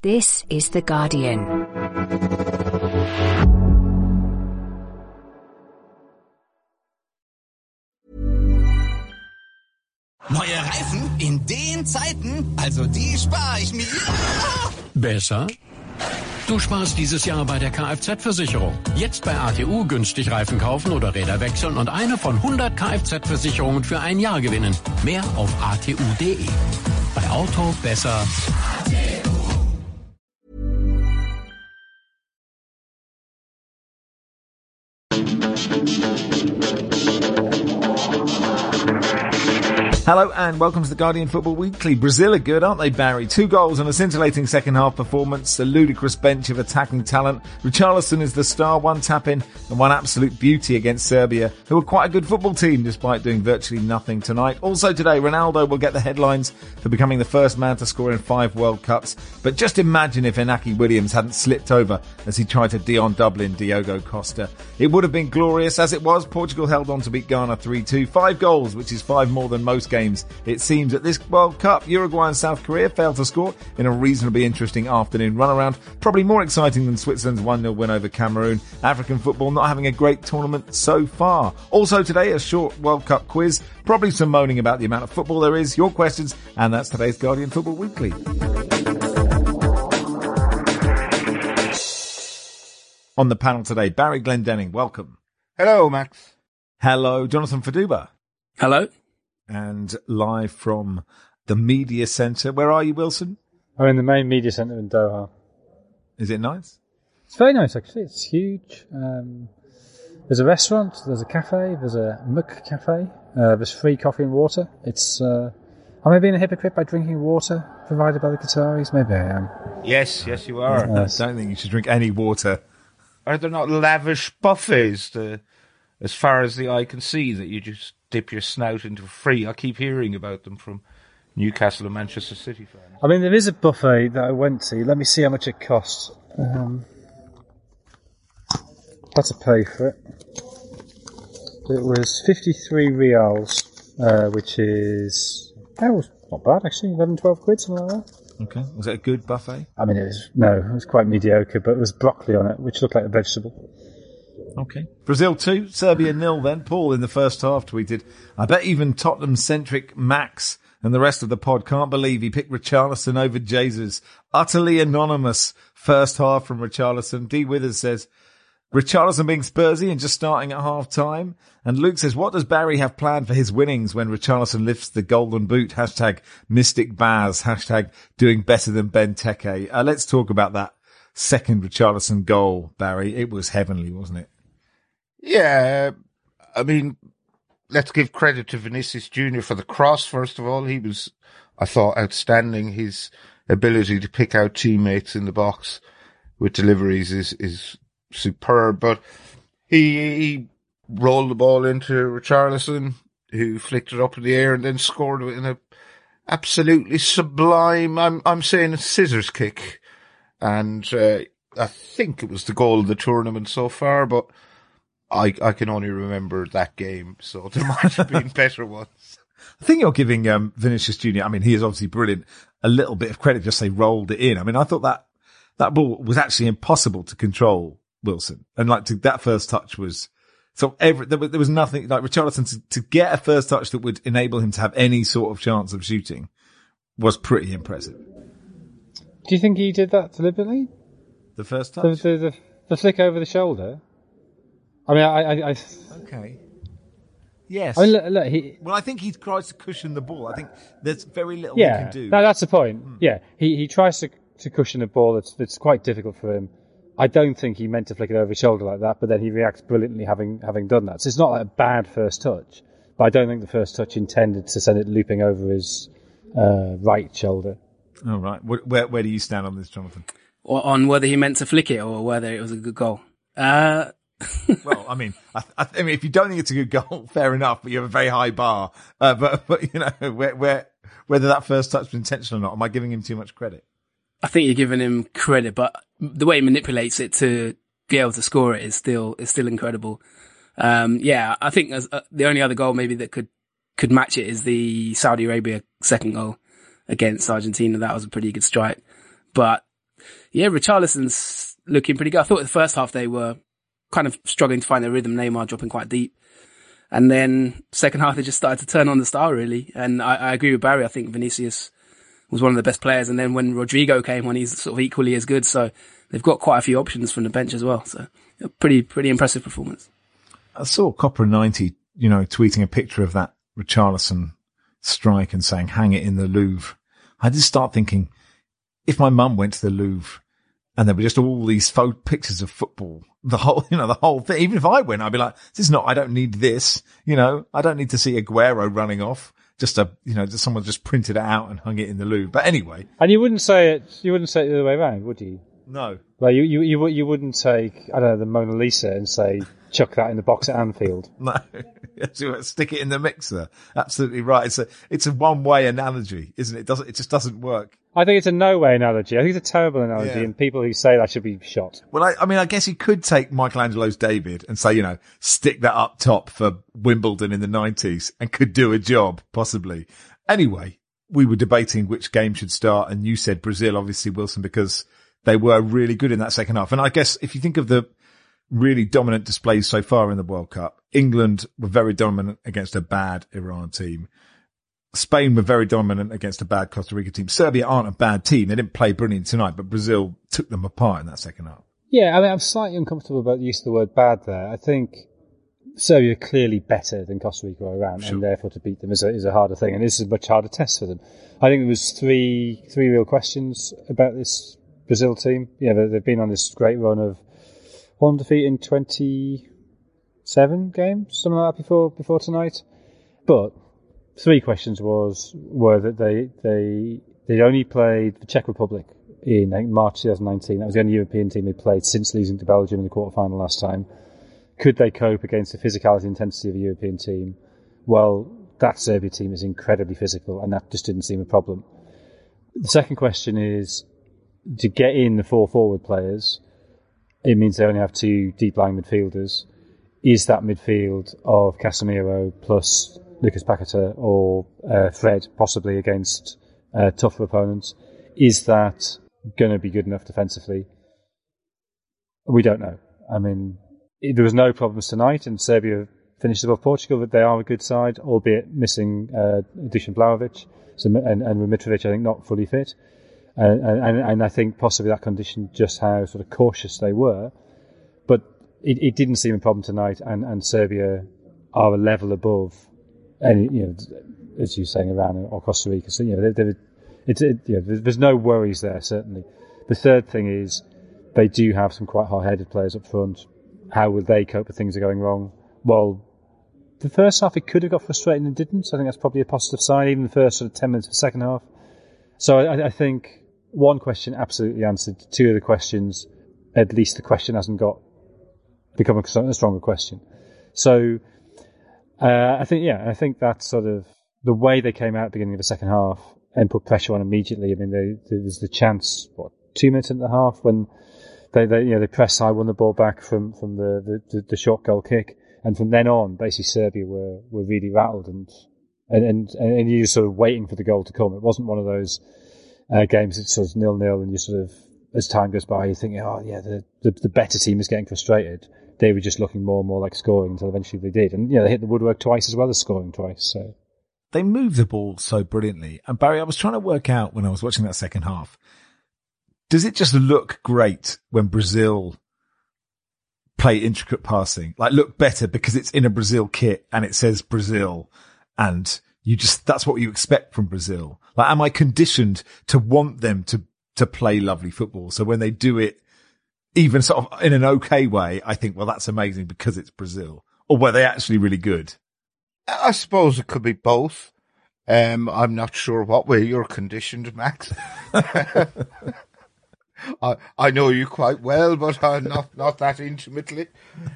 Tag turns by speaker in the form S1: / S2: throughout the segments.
S1: This is The Guardian.
S2: Neue Reifen in den Zeiten? Also die spare ich mir.
S3: Besser? Du sparst dieses Jahr bei der Kfz-Versicherung. Jetzt bei ATU günstig Reifen kaufen oder Räder wechseln und eine von 100 Kfz-Versicherungen für ein Jahr gewinnen. Mehr auf atu.de. Bei Auto besser.
S4: Hello and welcome to the Guardian Football Weekly. Brazil are good, aren't they, Barry? 2 goals and a scintillating second half performance, a ludicrous bench of attacking talent. Richarlison is the star, 1 tap-in and 1 absolute beauty against Serbia, who are quite a good football team despite doing virtually nothing tonight. Also today, Ronaldo will get the headlines for becoming the first man to score in 5 World Cups. But just imagine if Inaki Williams hadn't slipped over as he tried to Dion Dublin Diogo Costa. It would have been glorious. As it was, Portugal held on to beat Ghana 3-2. 5 goals, which is 5 more than most games, it seems, at this World Cup. Uruguay and South Korea failed to score in a reasonably interesting afternoon runaround. Probably more exciting than Switzerland's 1-0 win over Cameroon. African football not having a great tournament so far. Also today, a short World Cup quiz. Probably some moaning about the amount of football there is. Your questions, and that's today's Guardian Football Weekly. On the panel today, Barry Glendenning, welcome.
S5: Hello, Max.
S4: Hello, Jonathan Faduba.
S6: Hello.
S4: And live from the media centre. Where are you, Wilson?
S7: I'm in the main media centre in Doha.
S4: Is it nice?
S7: It's very nice, actually. It's huge. There's a restaurant, there's a cafe, there's a Muk cafe, there's free coffee and water. Am I being a hypocrite by drinking water provided by the Qataris? Maybe I am.
S5: Yes, you are.
S4: I don't think you should drink any water.
S5: Are there not lavish buffets as far as the eye can see that you just dip your snout into free? I keep hearing about them from Newcastle and Manchester City fans.
S7: I mean, there is a buffet that I went to. Let me see how much it costs. Had to pay for it. It was 53 reals, which is... That was not bad, actually. 11, 12 quid, something like that.
S4: Okay. Was it a good buffet?
S7: I mean, it was quite mediocre, but it was broccoli on it, which looked like a vegetable.
S4: Okay. Brazil 2, Serbia 0 then. Paul in the first half tweeted, I bet even Tottenham-centric Max and the rest of the pod can't believe he picked Richarlison over Jesus. Utterly anonymous first half from Richarlison. D. Withers says, Richarlison being Spursy and just starting at half-time. And Luke says, what does Barry have planned for his winnings when Richarlison lifts the golden boot? Hashtag Mystic Baz. Hashtag doing better than Benteke. Let's talk about that second Richarlison goal, Barry. It was heavenly, wasn't it?
S5: Yeah, I mean, let's give credit to Vinicius Jr. for the cross, first of all. He was, I thought, outstanding. His ability to pick out teammates in the box with deliveries is superb. But he rolled the ball into Richarlison, who flicked it up in the air and then scored it in a absolutely sublime, I'm saying a scissors kick. And I think it was the goal of the tournament so far, but I can only remember that game, so there might have been better ones.
S4: I think you're giving Vinicius Jr., I mean, he is obviously brilliant, a little bit of credit, just say rolled it in. I mean, I thought that ball was actually impossible to control, Wilson. And that first touch was, so there was nothing, like Richarlison to get a first touch that would enable him to have any sort of chance of shooting was pretty impressive.
S7: Do you think he did that deliberately?
S4: The first touch?
S7: The flick over the shoulder? I mean, I
S4: okay. Yes.
S7: I mean, look,
S4: well, I think he tries to cushion the ball. I think there's very little he can do.
S7: That's the point. Yeah, he tries to cushion a ball that's quite difficult for him. I don't think he meant to flick it over his shoulder like that, but then he reacts brilliantly having done that. So it's not like a bad first touch, but I don't think the first touch intended to send it looping over his right shoulder.
S4: Oh, right. Where do you stand on this, Jonathan?
S6: Or on whether he meant to flick it or whether it was a good goal.
S4: Well, I mean, I mean, if you don't think it's a good goal, fair enough, but you have a very high bar. But you know, whether that first touch was intentional or not, am I giving him too much credit?
S6: I think you're giving him credit, but the way he manipulates it to be able to score it is still incredible. Yeah, I think the only other goal maybe that could match it is the Saudi Arabia second goal against Argentina. That was a pretty good strike. But yeah, Richarlison's looking pretty good. I thought the first half they were kind of struggling to find their rhythm. Neymar dropping quite deep. And then second half, they just started to turn on the style, really. And I agree with Barry. I think Vinicius was one of the best players. And then when Rodrigo came on, he's sort of equally as good. So they've got quite a few options from the bench as well. So a pretty impressive performance.
S4: I saw Copper90, tweeting a picture of that Richarlison strike and saying, hang it in the Louvre. I did start thinking, if my mum went to the Louvre and there were just all these pictures of football, the whole thing, even if I went, I'd be like, I don't need this, I don't need to see Aguero running off. Just someone just printed it out and hung it in the Louvre. But anyway.
S7: And you wouldn't say it the other way around, would you?
S4: No.
S7: Like you wouldn't take, I don't know, the Mona Lisa and say, chuck that in the box at Anfield.
S4: No. Stick it in the mixer. Absolutely right. It's a one-way analogy, isn't it? It just doesn't work.
S7: I think it's a no-way analogy. I think it's a terrible analogy, and people who say that should be shot.
S4: Well, I guess you could take Michelangelo's David and say, stick that up top for Wimbledon in the 90s and could do a job, possibly. Anyway, we were debating which game should start, and you said Brazil, obviously, Wilson, because they were really good in that second half. And I guess if you think of the really dominant displays so far in the World Cup, England were very dominant against a bad Iran team. Spain were very dominant against a bad Costa Rica team. Serbia aren't a bad team. They didn't play brilliant tonight, but Brazil took them apart in that second half.
S7: Yeah, I'm slightly uncomfortable about the use of the word bad there. I think Serbia are clearly better than Costa Rica or Iran, and therefore to beat them is a harder thing, and this is a much harder test for them. I think there was three real questions about this Brazil team. They've been on this great run of one defeat in 27 games, something like that before tonight. But three questions were that they'd only played the Czech Republic in March 2019. That was the only European team they'd played since losing to Belgium in the quarterfinal last time. Could they cope against the physicality and intensity of a European team? Well, that Serbia team is incredibly physical, and that just didn't seem a problem. The second question is, to get in the four forward players, it means they only have two deep-lying midfielders. Is that midfield of Casemiro plus Lucas Paquetá or Fred, possibly against tougher opponents, is that going to be good enough defensively? We don't know. I mean, there was no problems tonight, and Serbia finished above Portugal, but they are a good side, albeit missing Dusan Vlahovic and Mitrovic, I think, not fully fit. And I think possibly that conditioned just how sort of cautious they were. But it didn't seem a problem tonight, and Serbia are a level above any, as you're saying, Iran or Costa Rica. So, there's no worries there, certainly. The third thing is they do have some quite hard-headed players up front. How will they cope if things are going wrong? Well, the first half it could have got frustrating and didn't. So I think that's probably a positive sign, even the first sort of 10 minutes of the second half. So I think one question absolutely answered. Two of the questions, at least the question hasn't become a stronger question. So I think that's sort of the way they came out at the beginning of the second half and put pressure on immediately. I mean, there was the chance, 2 minutes into the half when they pressed high, won the ball back from the short goal kick, and from then on, basically Serbia were really rattled, and you're just sort of waiting for the goal to come. It wasn't one of those games that's sort of 0-0, and you sort of, as time goes by, you think, the better team is getting frustrated. They were just looking more and more like scoring until eventually they did, and they hit the woodwork twice as well as scoring twice. So
S4: they move the ball so brilliantly. And Barry, I was trying to work out when I was watching that second half, does it just look great when Brazil play intricate passing? Like, look better because it's in a Brazil kit and it says Brazil, and that's what you expect from Brazil. Like, am I conditioned to want them to play lovely football? So when they do it, even sort of in an okay way, I think, well, that's amazing because it's Brazil. Or were they actually really good?
S5: I suppose it could be both. I'm not sure what way you're conditioned, Max. I know you quite well, but not that intimately.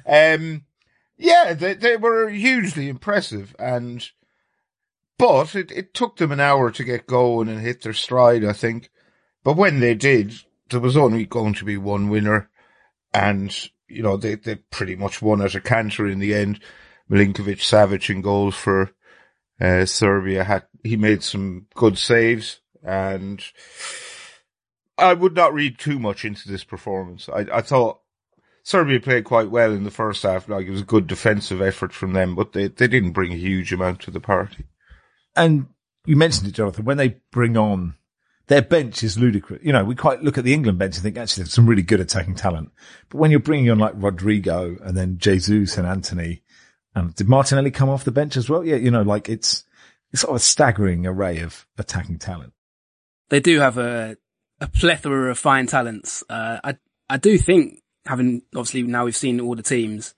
S5: They were hugely impressive, but it took them an hour to get going and hit their stride, I think. But when they did, there was only going to be one winner, and they pretty much won at a canter in the end. Milinkovic-Savic in goals for Serbia. He made some good saves, and I would not read too much into this performance. I thought Serbia played quite well in the first half. Like, it was a good defensive effort from them, but they didn't bring a huge amount to the party.
S4: And you mentioned it, Jonathan, when they bring on their bench is ludicrous. You know, we quite look at the England bench and think actually there's some really good attacking talent. But when you're bringing on like Rodrigo and then Jesus and Anthony, and did Martinelli come off the bench as well? Yeah, you know, like it's sort of a staggering array of attacking talent.
S6: They do have a plethora of fine talents. I do think, having obviously now we've seen all the teams,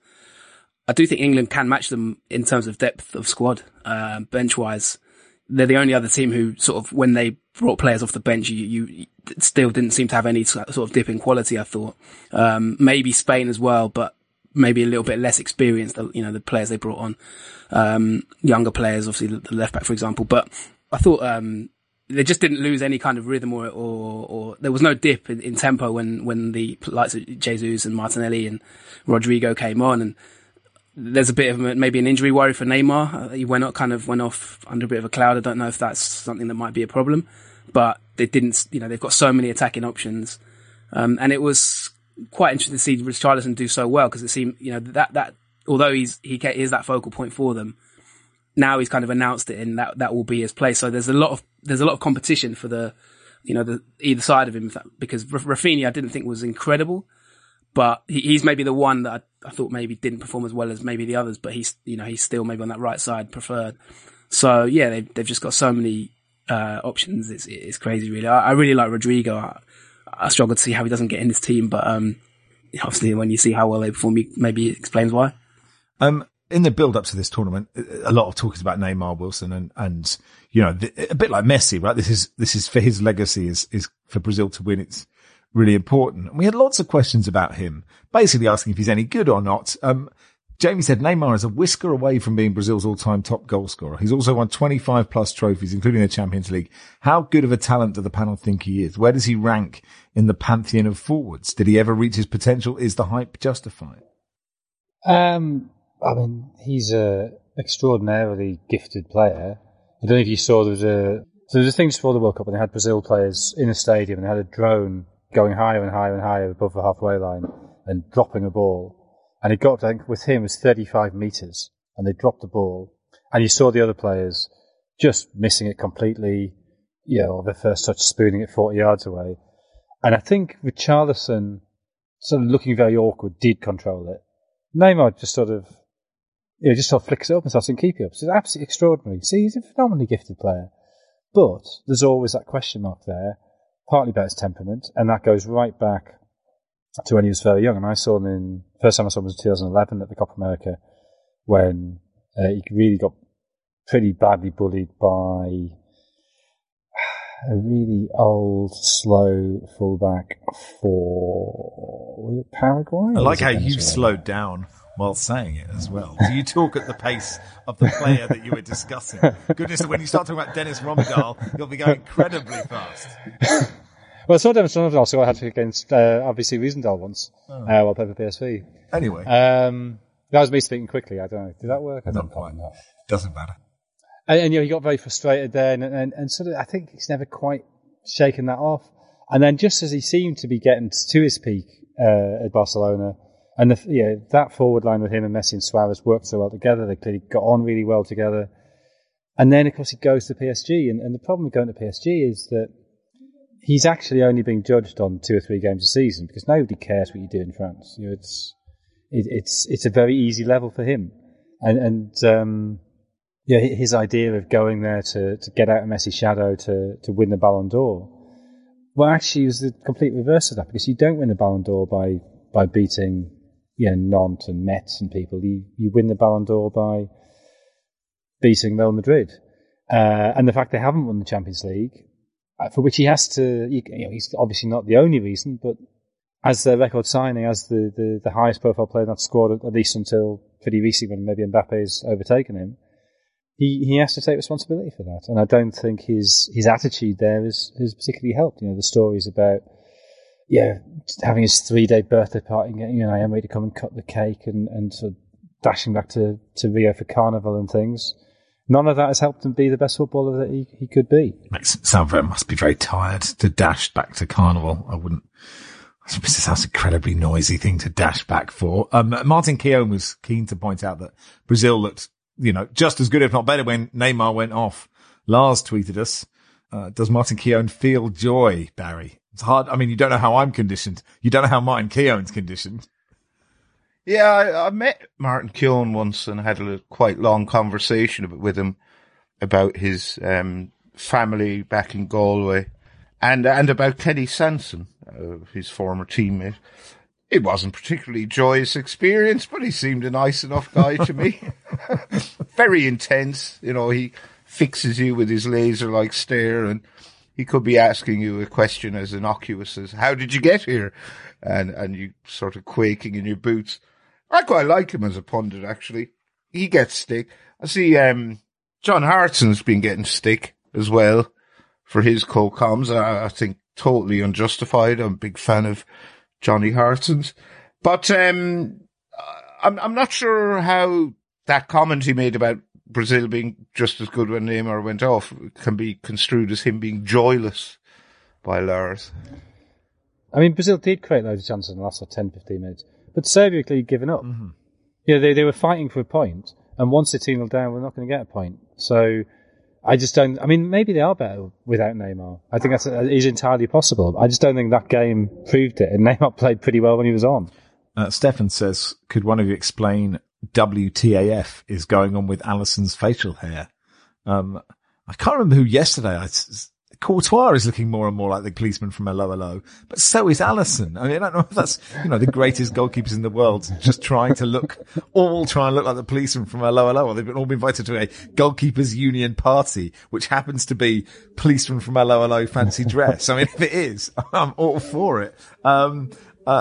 S6: I do think England can match them in terms of depth of squad, bench wise. They're the only other team who sort of, when they brought players off the bench, you still didn't seem to have any sort of dip in quality, I thought. Maybe Spain as well, but maybe a little bit less experienced, you know, the players they brought on. Younger players, obviously the left back, for example. But I thought, they just didn't lose any kind of rhythm or there was no dip in tempo when the likes of Jesus and Martinelli and Rodrigo came on. And there's a bit of maybe an injury worry for Neymar. He went off under a bit of a cloud. I don't know if that's something that might be a problem, but they didn't, you know, they've got so many attacking options. And it was quite interesting to see Richarlison do so well, because it seemed, you know, that although he is that focal point for them, now he's kind of announced it and that will be his place. So there's a lot of competition for the either side of him, because Rafinha I didn't think was incredible, but he's maybe the one that I thought maybe didn't perform as well as maybe the others, but he's still maybe on that right side preferred. So yeah, they've just got so many options. It's crazy, really. I really like Rodrigo. I struggle to see how he doesn't get in this team, but obviously when you see how well they perform, maybe it explains why.
S4: In the build-up to this tournament, a lot of talk is about Neymar, Wilson, and you know, a bit like Messi, right? This is for his legacy, is for Brazil to win. It's really important. And we had lots of questions about him, basically asking if he's any good or not. Jamie said Neymar is a whisker away from being Brazil's all-time top goal scorer. He's also won 25 plus trophies, including the Champions League. How good of a talent do the panel think he is? Where does he rank in the pantheon of forwards? Did he ever reach his potential? Is the hype justified?
S7: I mean, he's a extraordinarily gifted player. I don't know if you saw there was a thing just before the World Cup when they had Brazil players in a stadium and they had a drone going higher and higher and higher above the halfway line and dropping a ball. And it got, I think, with him, it was 35 metres and they dropped the ball. And you saw the other players just missing it completely, you know, the first touch spooning it 40 yards away. And I think Richarlison, sort of looking very awkward, did control it. Neymar just sort of flicks it up and starts to keep it up. So it's absolutely extraordinary. See, he's a phenomenally gifted player. But there's always that question mark there, partly about his temperament, and that goes right back to when he was very young. And I saw him first time I saw him was in 2011 at the Copa America, when he really got pretty badly bullied by a really old, slow fullback for Paraguay.
S4: I like how you slowed down while saying it as well. Do you talk at the pace of the player that you were discussing? Goodness, when you start talking about Dennis Rommedahl, you'll be going incredibly fast.
S7: Well, I saw Dennis Rommedahl, so I had to against RBC Riesendahl once while I played for PSV.
S4: Anyway.
S7: That was me speaking quickly. I don't know. Did that work?
S4: Not quite. Doesn't matter.
S7: And you know, he got very frustrated there, and sort of, I think he's never quite shaken that off. And then just as he seemed to be getting to his peak at Barcelona, and that forward line with him and Messi and Suarez worked so well together. They clearly got on really well together. And then, of course, he goes to PSG. And the problem with going to PSG is that he's actually only being judged on 2 or 3 games a season, because nobody cares what you do in France. You know, it's a very easy level for him. And his idea of going there to get out of Messi's shadow to win the Ballon d'Or, well, actually, it was the complete reverse of that, because you don't win the Ballon d'Or by beating Nantes and Metz and people. You win the Ballon d'Or by beating Real Madrid. And the fact they haven't won the Champions League, for which he has to, he's obviously not the only reason, but as their record signing, as the highest profile player in that squad, at least until pretty recently when maybe Mbappe's overtaken him, he has to take responsibility for that. And I don't think his attitude there has particularly helped. You know, the stories about, having his 3-day birthday party and getting Emery to come and cut the cake and sort of dashing back to Rio for Carnival and things. none of that has helped him be the best footballer that he could be.
S4: Must be very tired to dash back to Carnival. This sounds an incredibly noisy thing to dash back for. Martin Keown was keen to point out that Brazil looked, just as good, if not better, when Neymar went off. Lars tweeted us, does Martin Keown feel joy, Barry? It's hard. I mean, you don't know how I'm conditioned. You don't know how Martin Keown's conditioned.
S5: Yeah, I met Martin Keown once and had a quite long conversation with him about his family back in Galway and about Kenny Sanson, his former teammate. It wasn't particularly joyous experience, but he seemed a nice enough guy to me. Very intense. He fixes you with his laser-like stare, and he could be asking you a question as innocuous as, how did you get here? And you sort of quaking in your boots. I quite like him as a pundit, actually. He gets stick. I see John Hartson's been getting stick as well for his co-coms. I think totally unjustified. I'm a big fan of Johnny Hartson's. But I'm not sure how that comment he made about Brazil being just as good when Neymar went off can be construed as him being joyless by Lars.
S7: I mean, Brazil did create loads of chances in the last 10, 15 minutes, but Serbia clearly given up. Mm-hmm. They were fighting for a point, and once it's 2-0 down, we're not going to get a point. So I just don't. I mean, maybe they are better without Neymar. I think that is entirely possible. I just don't think that game proved it, and Neymar played pretty well when he was on.
S4: Stefan says, could one of you explain WTAF is going on with Alisson's facial hair? I can't remember who yesterday. Courtois is looking more and more like the policeman from Hello Hello, but so is Alisson. I mean, I don't know if that's, the greatest goalkeepers in the world just trying to look like the policeman from Hello Hello. Or they've all been invited to a goalkeepers union party, which happens to be policeman from Hello Hello fancy dress. I mean, if it is, I'm all for it. And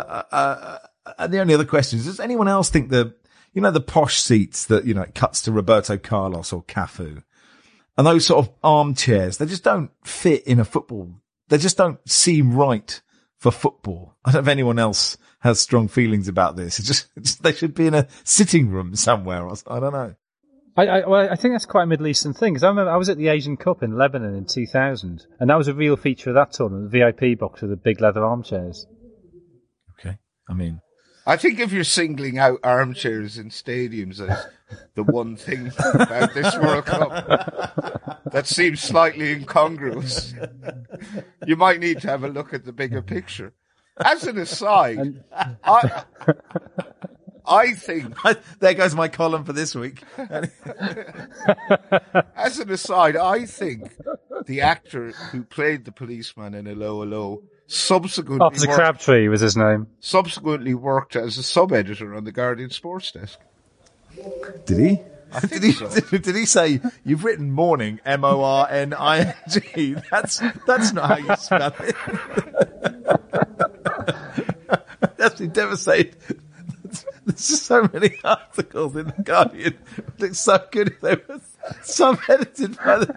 S4: the only other question is, does anyone else think the posh seats that, it cuts to Roberto Carlos or Cafu? And those sort of armchairs, they just don't fit in a football. They just don't seem right for football. I don't know if anyone else has strong feelings about this. They should be in a sitting room somewhere. I don't know.
S7: I think that's quite a Middle Eastern thing, because I remember I was at the Asian Cup in Lebanon in 2000, and that was a real feature of that tournament, the VIP box with the big leather armchairs.
S4: Okay. I mean,
S5: I think if you're singling out armchairs in stadiums as the one thing about this World Cup that seems slightly incongruous, you might need to have a look at the bigger picture. As an aside, I think...
S4: There goes my column for this week.
S5: As an aside, I think the actor who played the policeman in Hello Hello subsequently
S7: Officer Crabtree was his name.
S5: Subsequently worked as a sub-editor on the Guardian Sports Desk.
S4: Did he?
S5: I think so.
S4: Did he say, you've written morning, MORNING? That's not how you spell it. That's been devastated. There's just so many articles in the Guardian. It looks so good if they were sub-edited by the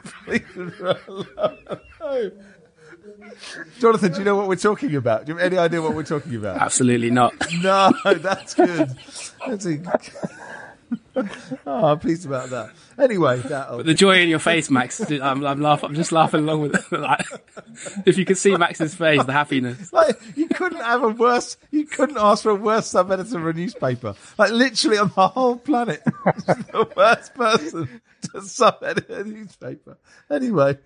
S4: police. Jonathan, do you know what we're talking about? Do you have any idea what we're talking about?
S6: Absolutely not.
S4: No, that's good. I'm pleased about that. Anyway,
S6: but the joy in your face, Max, I'm laughing. I'm just laughing along with it. Like, if you could see Max's face, the happiness.
S4: You couldn't ask for a worse sub-editor of a newspaper. Literally on the whole planet, the worst person to sub-edit a newspaper. Anyway,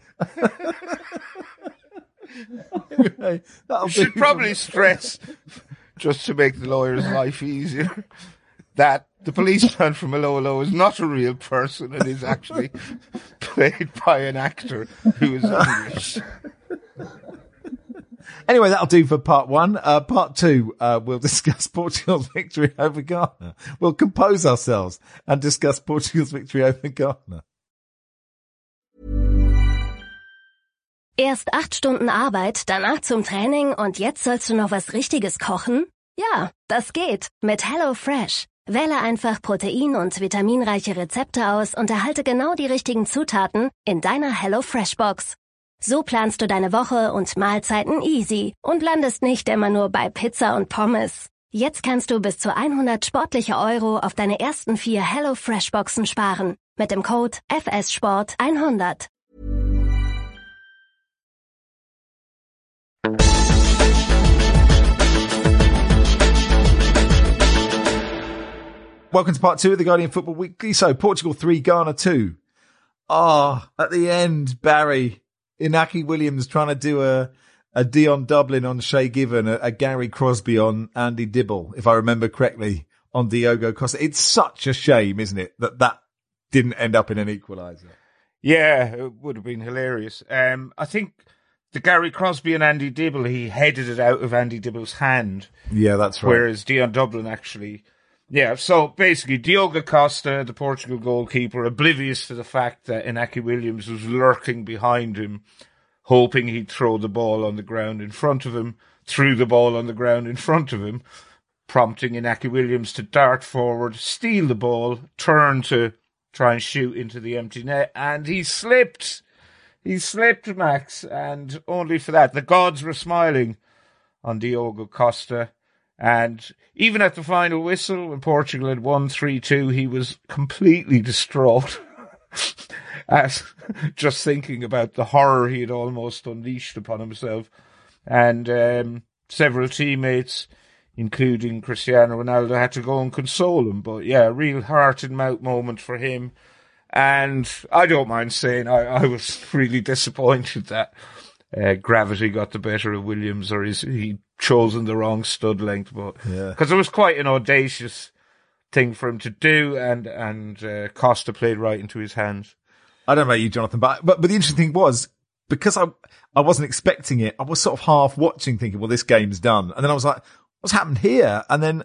S5: you should probably stress, just to make the lawyer's life easier, that the policeman from Hello Hello is not a real person and is actually played by an actor who is English.
S4: Anyway, that'll do for part one. Part two, we'll discuss Portugal's victory over Ghana. We'll compose ourselves and discuss Portugal's victory over Ghana.
S1: Erst 8 Stunden Arbeit, danach zum Training und jetzt sollst du noch was Richtiges kochen? Ja, das geht mit HelloFresh. Wähle einfach protein- und vitaminreiche Rezepte aus und erhalte genau die richtigen Zutaten in deiner HelloFresh-Box. So planst du deine Woche und Mahlzeiten easy und landest nicht immer nur bei Pizza und Pommes. Jetzt kannst du bis zu 100 sportliche Euro auf deine ersten 4 HelloFresh-Boxen sparen. Mit dem Code FSSPORT100.
S4: Welcome to part 2 of the Guardian Football Weekly. So, Portugal 3, Ghana 2. At the end, Barry, Inaki Williams trying to do a Dion Dublin on Shay Given, a Gary Crosby on Andy Dibble, if I remember correctly, on Diogo Costa. It's such a shame, isn't it, that didn't end up in an equaliser.
S5: Yeah, it would have been hilarious. I think the Gary Crosby and Andy Dibble, he headed it out of Andy Dibble's hand.
S4: Yeah, that's right.
S5: Whereas Dion Dublin actually... Yeah, so basically Diogo Costa, the Portugal goalkeeper, oblivious to the fact that Inaki Williams was lurking behind him, hoping he'd throw the ball on the ground in front of him, threw the ball on the ground in front of him, prompting Inaki Williams to dart forward, steal the ball, turn to try and shoot into the empty net, and he slipped. He slipped, Max, and only for that. The gods were smiling on Diogo Costa. And even at the final whistle, when Portugal had won 3-2, he was completely distraught at just thinking about the horror he had almost unleashed upon himself. And several teammates, including Cristiano Ronaldo, had to go and console him. But yeah, a real heart-in-mouth moment for him. And I don't mind saying I was really disappointed that gravity got the better of Williams, or he chosen the wrong stud length, but because it was quite an audacious thing for him to do, and Costa played right into his hands.
S4: I don't know about you, Jonathan, but the interesting thing was, because I wasn't expecting it, I was sort of half watching thinking, well, this game's done. And then I was like, what's happened here? And then,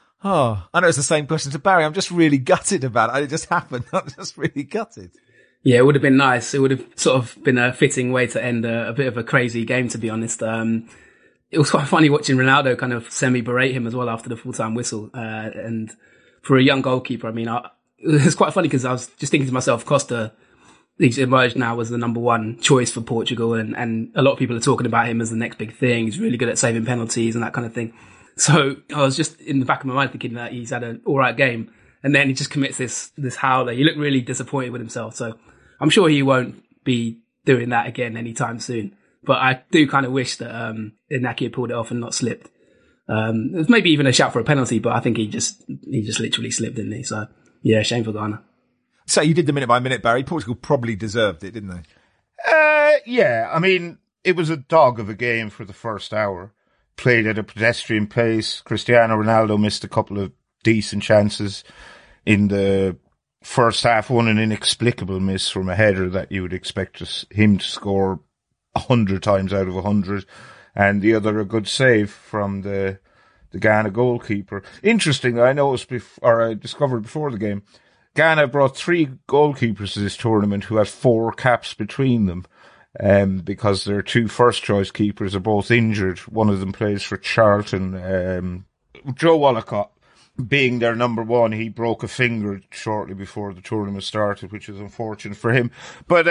S4: I know it's the same question to Barry. I'm just really gutted about it. It just happened. I'm just really gutted.
S6: Yeah, it would have been nice. It would have sort of been a fitting way to end a bit of a crazy game, to be honest. It was quite funny watching Ronaldo kind of semi-berate him as well after the full-time whistle. And for a young goalkeeper, I mean, it was quite funny because I was just thinking to myself, Costa, he's emerged now as the number one choice for Portugal, and a lot of people are talking about him as the next big thing. He's really good at saving penalties and that kind of thing. So I was just in the back of my mind thinking that he's had an alright game. And then he just commits this howler. He looked really disappointed with himself. So I'm sure he won't be doing that again anytime soon. But I do kind of wish that Inaki had pulled it off and not slipped. It was maybe even a shout for a penalty, but I think he just literally slipped, didn't he? So yeah, shame for Ghana.
S4: So you did the minute by minute, Barry. Portugal probably deserved it, didn't they?
S5: Yeah, I mean, it was a dog of a game for the first hour. Played at a pedestrian pace. Cristiano Ronaldo missed a couple of decent chances in the first half. One, an inexplicable miss from a header that you would expect him to score 100 times out of 100, and the other a good save from the Ghana goalkeeper. Interesting, I discovered before the game, Ghana brought 3 goalkeepers to this tournament who had 4 caps between them, because their 2 first-choice keepers are both injured. One of them plays for Charlton. Joe Wollacott, being their number one, he broke a finger shortly before the tournament started, which is unfortunate for him. But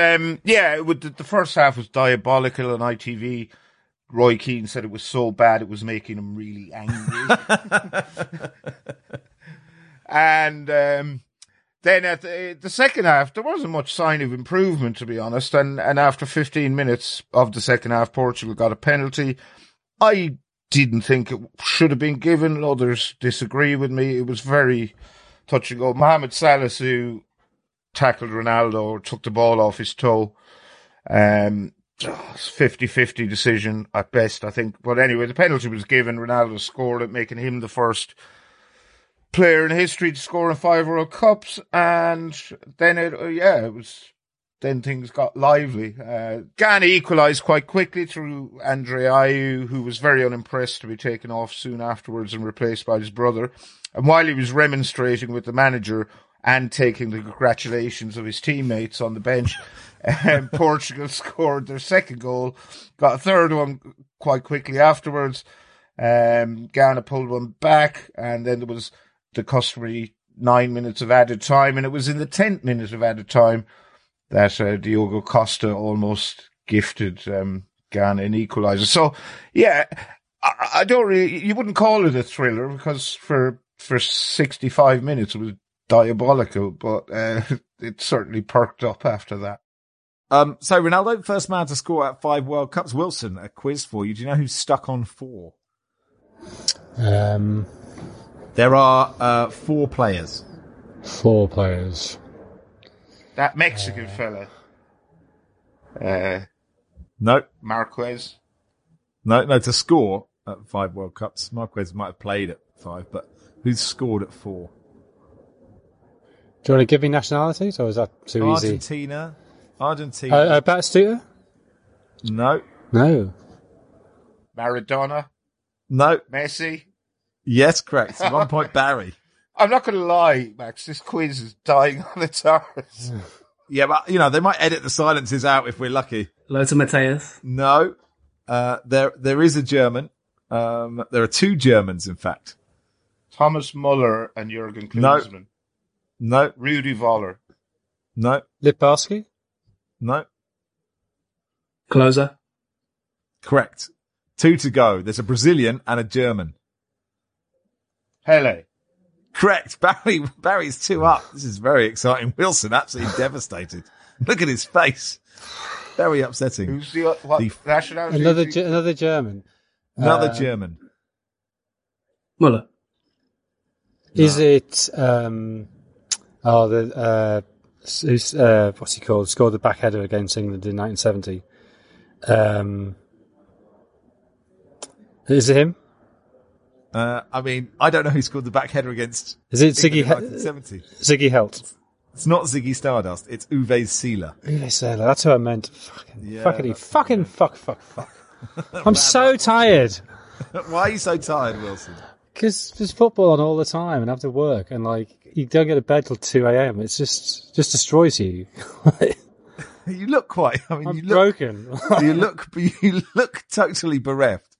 S5: the first half was diabolical on ITV. Roy Keane said it was so bad it was making him really angry. And then at the second half, there wasn't much sign of improvement, to be honest. And after 15 minutes of the second half, Portugal got a penalty. I didn't think it should have been given. Others disagree with me. It was very touch and go. Mohamed Salah, who tackled Ronaldo, or took the ball off his toe. 50-50 decision at best, I think. But anyway, the penalty was given. Ronaldo scored it, making him the first player in history to score in 5 World Cups. And then then things got lively. Ghana equalised quite quickly through Andre Ayew, who was very unimpressed to be taken off soon afterwards and replaced by his brother. And while he was remonstrating with the manager and taking the congratulations of his teammates on the bench, Portugal scored their second goal, got a third one quite quickly afterwards. Ghana pulled one back, and then there was the customary 9 minutes of added time, and it was in the 10th minute of added time that Diogo Costa almost gifted Ghana an equaliser. So, yeah, I don't really, you wouldn't call it a thriller because for 65 minutes it was diabolical, but it certainly perked up after that.
S4: So Ronaldo, first man to score at 5 World Cups. Wilson, a quiz for you. Do you know who's stuck on 4? There are 4 players.
S7: 4 players.
S5: That Mexican fella.
S4: No.
S5: Marquez.
S4: No, to score at 5 World Cups. Marquez might have played at 5, but who's scored at 4?
S7: Do you want to give me nationalities, or is that too easy?
S4: Argentina.
S7: Batistuta?
S4: No.
S5: Maradona.
S4: No.
S5: Messi.
S4: Yes, correct. 1 point, Barry.
S5: I'm not going to lie, Max. This quiz is dying on its arse.
S4: Yeah, but, they might edit the silences out if we're lucky.
S6: Lothar Matthäus.
S4: No. There is a German. There are 2 Germans, in fact.
S5: Thomas Muller and Jurgen Klinsmann.
S4: No.
S5: Rudi Völler.
S4: No.
S7: Littbarski?
S4: No.
S6: Klose.
S4: Correct. 2 to go. There's a Brazilian and a German.
S5: Pele.
S4: Correct. Barry's 2 up. This is very exciting. Wilson absolutely devastated. Look at his face. Very upsetting.
S5: Who's what nationality?
S7: Another German.
S4: Another German.
S6: Muller.
S7: Is it, what's he called? Scored the back header against England in 1970. Is it him?
S4: I don't know who scored the back header against.
S7: Is it Ziggy
S4: 1970?
S7: Ziggy Helt?
S4: It's not Ziggy Stardust. It's Uwe Seeler.
S7: Uwe Seeler. That's who I meant. Fuck. I'm so tired.
S4: Why are you so tired, Wilson?
S7: Because there's football on all the time and I have to work and you don't get to bed till 2 a.m. It's just destroys you.
S4: You look quite,
S7: I'm broken.
S4: you look totally bereft.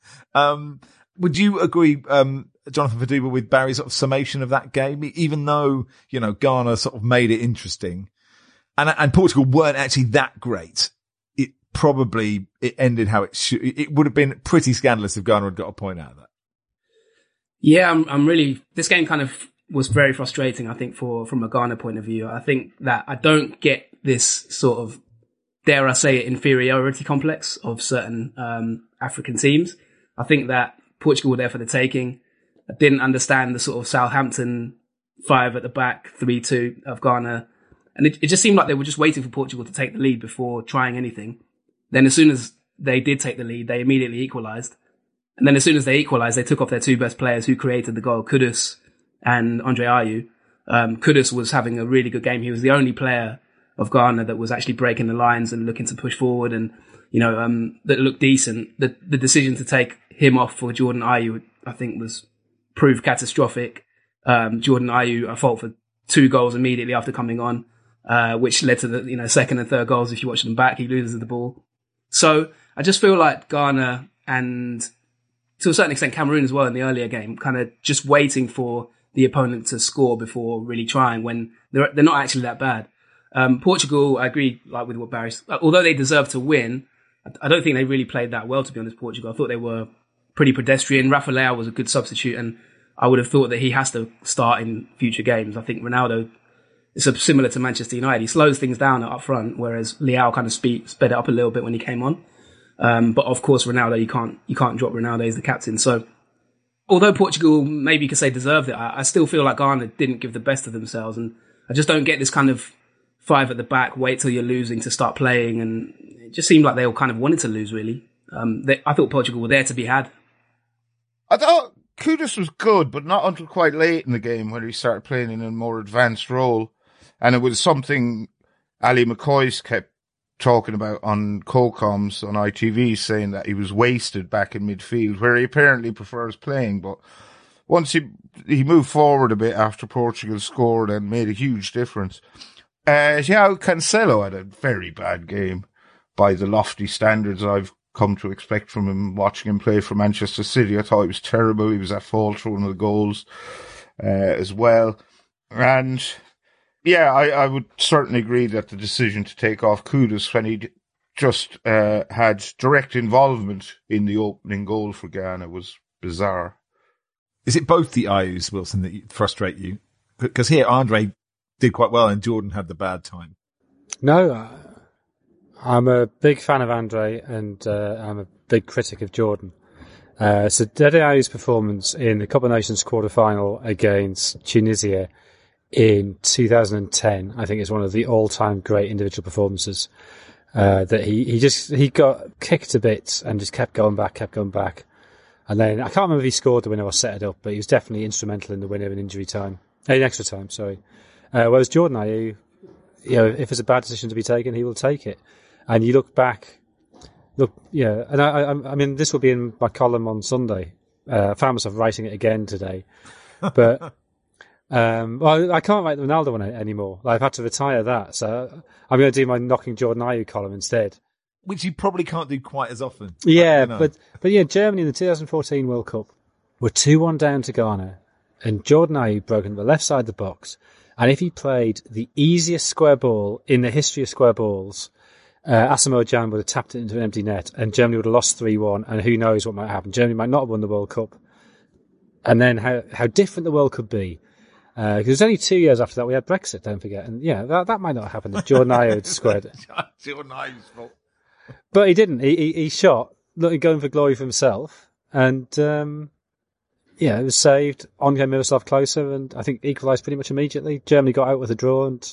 S4: Would you agree, Jonathan Faduba, with Barry's sort of summation of that game? Even though, Ghana sort of made it interesting and Portugal weren't actually that great, it ended how it should. It would have been pretty scandalous if Ghana had got a point out of that.
S6: Yeah, I'm really, this game kind of was very frustrating, I think, from a Ghana point of view. I think that I don't get this sort of, dare I say it, inferiority complex of certain African teams. I think that Portugal were there for the taking. I didn't understand the sort of Southampton 5 at the back, 3-2 of Ghana. And it just seemed like they were just waiting for Portugal to take the lead before trying anything. Then as soon as they did take the lead, they immediately equalised. And then as soon as they equalised, they took off their 2 best players who created the goal, Kudus and Andre Ayew. Kudus was having a really good game. He was the only player of Ghana that was actually breaking the lines and looking to push forward and, that looked decent. The decision to take him off for Jordan Ayew, I think, proved catastrophic. Jordan Ayew, I fault for 2 goals immediately after coming on, which led to the, second and third goals. If you watch them back, he loses the ball. So I just feel like Ghana and to a certain extent Cameroon as well in the earlier game, kind of just waiting for the opponent to score before really trying when they're not actually that bad. Portugal, I agree with what Barry said. Although they deserve to win, I don't think they really played that well, to be honest, Portugal. I thought they were pretty pedestrian. Rafa Leão was a good substitute and I would have thought that he has to start in future games. I think Ronaldo is similar to Manchester United. He slows things down up front, whereas Leão kind of sped it up a little bit when he came on. But of course, Ronaldo, you can't drop Ronaldo as the captain. So although Portugal maybe you could say deserved it, I still feel like Ghana didn't give the best of themselves. And I just don't get this kind of 5 at the back, wait till you're losing to start playing. And it just seemed like they all kind of wanted to lose, really. I thought Portugal were there to be had.
S5: I thought Kudus was good, but not until quite late in the game when he started playing in a more advanced role. And it was something Ali McCoy kept talking about on co-coms on ITV, saying that he was wasted back in midfield, where he apparently prefers playing. But once he moved forward a bit after Portugal scored and made a huge difference. João Cancelo had a very bad game by the lofty standards I've come to expect from him watching him play for Manchester City. I thought he was terrible. He was at fault for one of the goals as well. And yeah, I would certainly agree that the decision to take off Kudus when he just had direct involvement in the opening goal for Ghana was bizarre.
S4: Is it both the Ayus, Wilson, that frustrate you? Because here Andre did quite well and Jordan had the bad time.
S7: No, I'm a big fan of Andre and I'm a big critic of Jordan. So Dede Ayu's performance in the Cup of Nations quarter-final against Tunisia in 2010, I think, is one of the all-time great individual performances. That he got kicked to bits and just kept going back. And then, I can't remember if he scored the winner or set it up, but he was definitely instrumental in the winner in in extra time, sorry. Whereas Jordan Ayew, if there's a bad decision to be taken, he will take it. And you look back, and I mean, this will be in my column on Sunday. I found myself writing it again today. But, I can't write the Ronaldo one anymore. I've had to retire that. So I'm going to do my knocking Jordan Ayew column instead.
S4: Which you probably can't do quite as often.
S7: Yeah, but Germany in the 2014 World Cup were 2-1 down to Ghana, and Jordan Ayew broke into the left side of the box. And if he played the easiest square ball in the history of square balls, Asamoah Gyan would have tapped it into an empty net, and Germany would have lost 3-1, and who knows what might happen. Germany might not have won the World Cup. And then how different the world could be. Because it was only 2 years after that we had Brexit, don't forget. And that might not happen if Jordan Ayew had squared it.
S4: Jordan Ayew's fault.
S7: But he didn't. He shot, going for glory for himself. And, it was saved. On came Miroslav Klose, and I think equalised pretty much immediately. Germany got out with a draw, and